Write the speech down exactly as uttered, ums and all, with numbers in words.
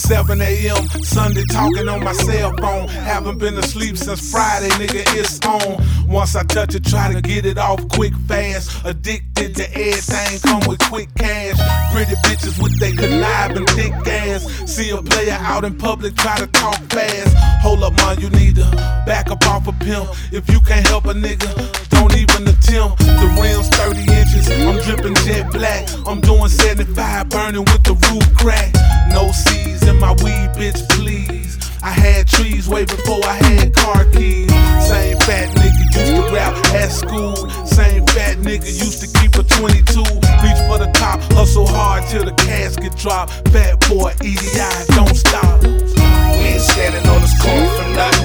seven A M Sunday talking on my cell phone. Haven't been asleep since Friday, nigga, it's on. Once I touch it, try to get it off quick, fast. Addicted to everything, come with quick cash. Pretty bitches with they conniving thick ass. See a player out in public, try to talk fast. Hold up, man, you need to back up off a pimp. If you can't help a nigga, don't even attempt. The rims thirty inches, I'm dripping jet black. I'm doing seventy-five, burning with the roof crack. No C's in my weed, bitch, please. I had trees way before I had car keys. Same fat nigga used to rap at school. Same fat nigga used to keep a twenty-two. Reach for the top, hustle hard till the casket drop. Fat boy, E D I, don't stop. We ain't standing on this corner for nothing.